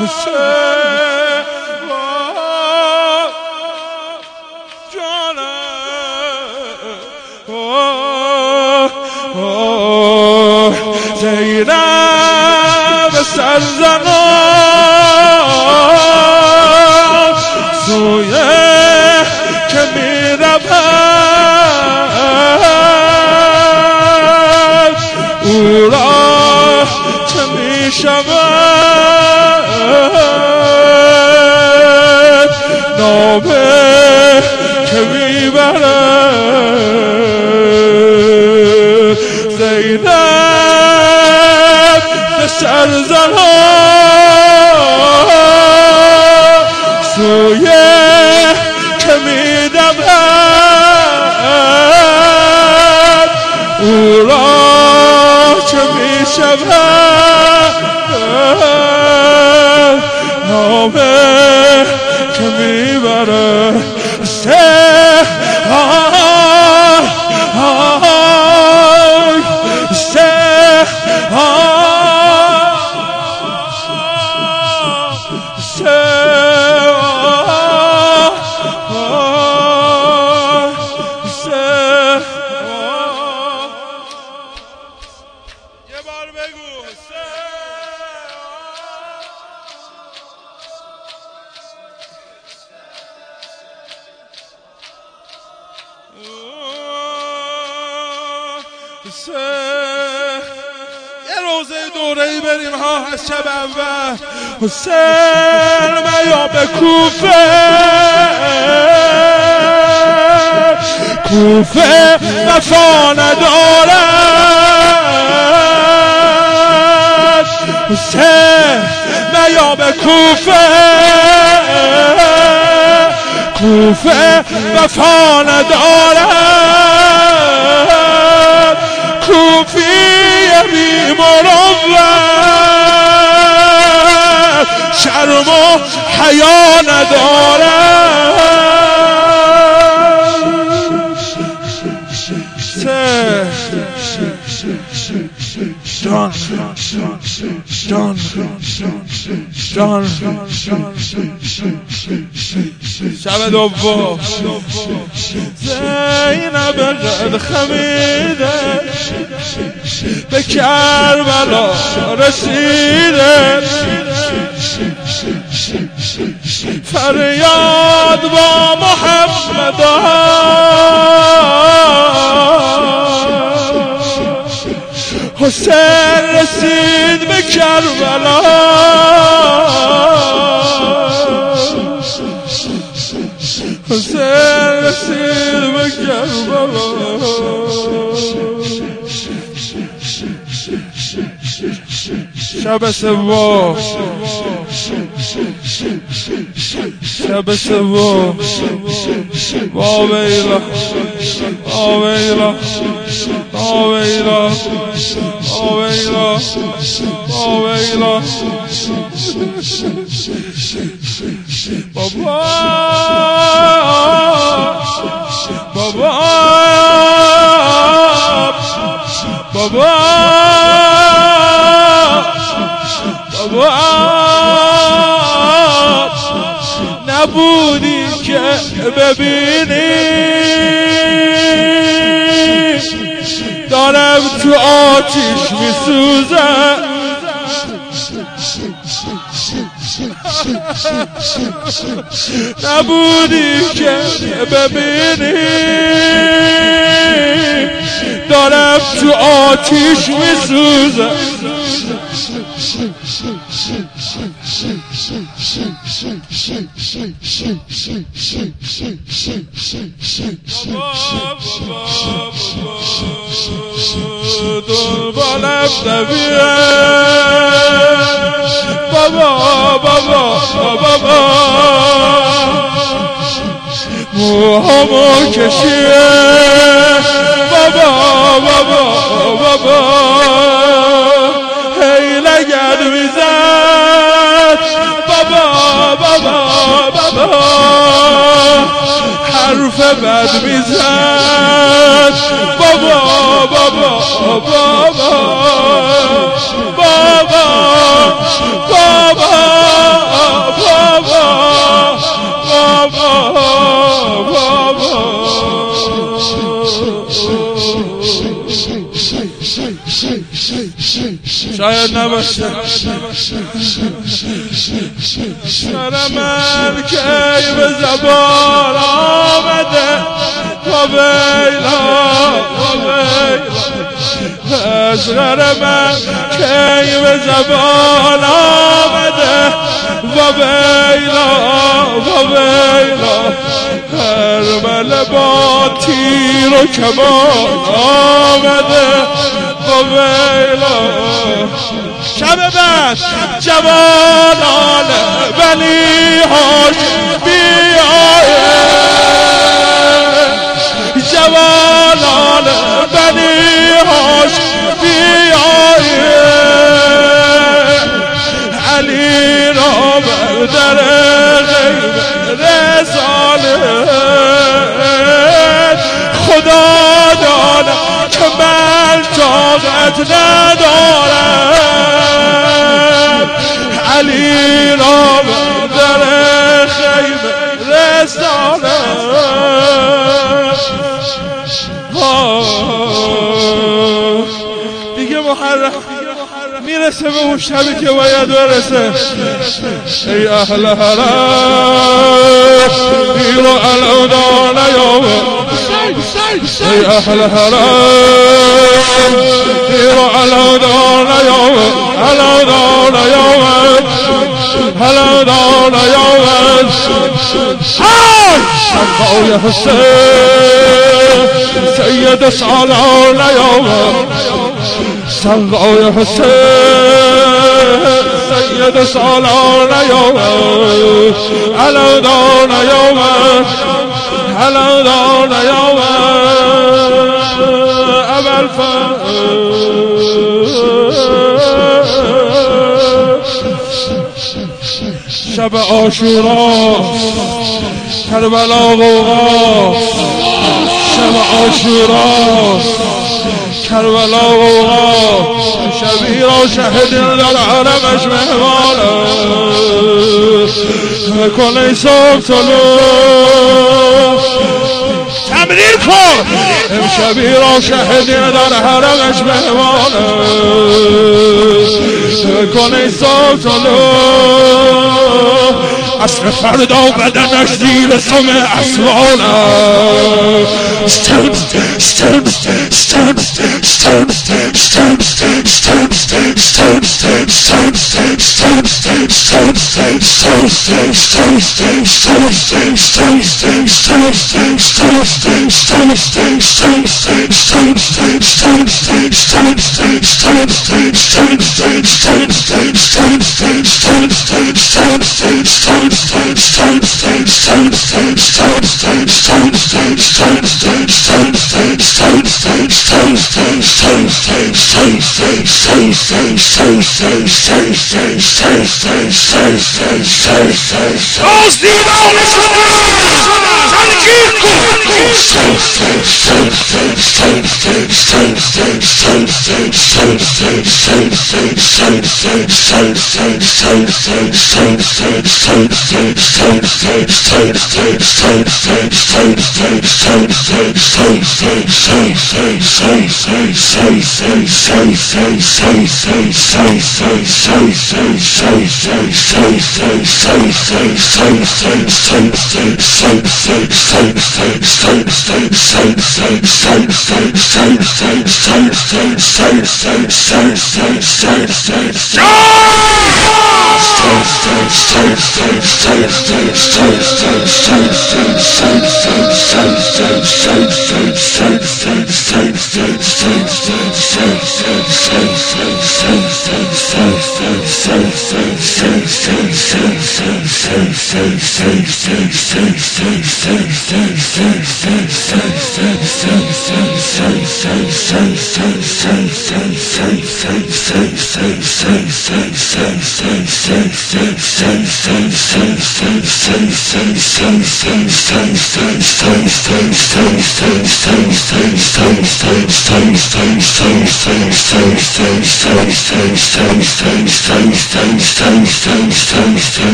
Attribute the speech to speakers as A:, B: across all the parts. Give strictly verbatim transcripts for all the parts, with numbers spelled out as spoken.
A: زینب سرزنان سوی که می رود او را چه می شود نامه که می برد زینب سرزنان سوی که می دمد او را چه می شود نامه که می برد سه آی آی سه آی
B: یه روزه دوره‌ای بریم ها از شب اول
A: حسین میا به کوفه کوفه وفا ندارد حسین میا به کوفه کوفه وفا ندارد کوفی بی مروت شرم و حیا ندارد سه جان جان جان
B: شب دوم
A: زینب قد خمیده به کربلا رسیده فریاد با محمد حسین رسید به کربلا حسین رسید به کربلا شب سوم شب سوم واویلا واویلا واویلا واویلا واویلا بابا بابا بابا بابا نبودی که ببینی دارم تو آتیش میسوزم نبودی که ببینی دارم تو آتیش میسوزم دنبالم نمیره بابا بابا بابا موهامو کشیه بابا بابا بابا هی لگد میزد بابا بابا بابا حرف بد میزد بابا بابا بابا بابا بابا
B: شاید نباشه. سر من کی به زبان آمده و ویلا و ویلا، اصغر من کی به زبان آمده و ویلا و ویلا، کربل با تیر و کمان آمده و ویلا. شب بعد جوانان بنی هاشم بیایه، جوانان بنی هاشم بیایه، علی را بر در غیب رساله، خدا داند که من طاقت ندارم، علی را در خیمه رسانه. دیگه محرم میرسه به اون شبی که باید برسه. ای اهل حرم بیرو الودان یوم، ای اهل حرم بیرو الودان یوم، الودان یوم، الودان یوم. شمعای حسین سید سالان یوم، شمعای حسین سید سالان یوم، الودان یوم، الودان یوم. اول شب عاشورا کربلا غوغا، شب عاشورا کربلا غوغا، شبی را شهدین در حرمش مهمانه، کنه صبح طلوع تمریر کن، امشبی را شهدین در حرمش مهمانه، کنه صبح طلوع، عصر فردا بدنش زیر سم اسوانه. stand stand stand stand stand stand stand stand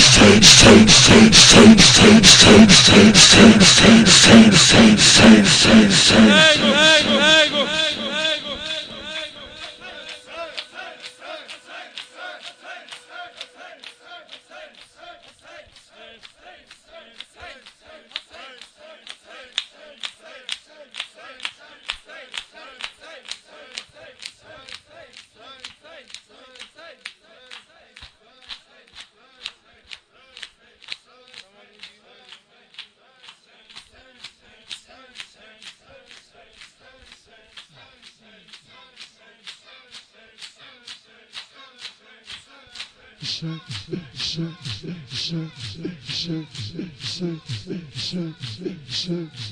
A: Say, say, say, say, say, say, say, Shake, shake, shake, shake, shake, shake, shake, shake, shake.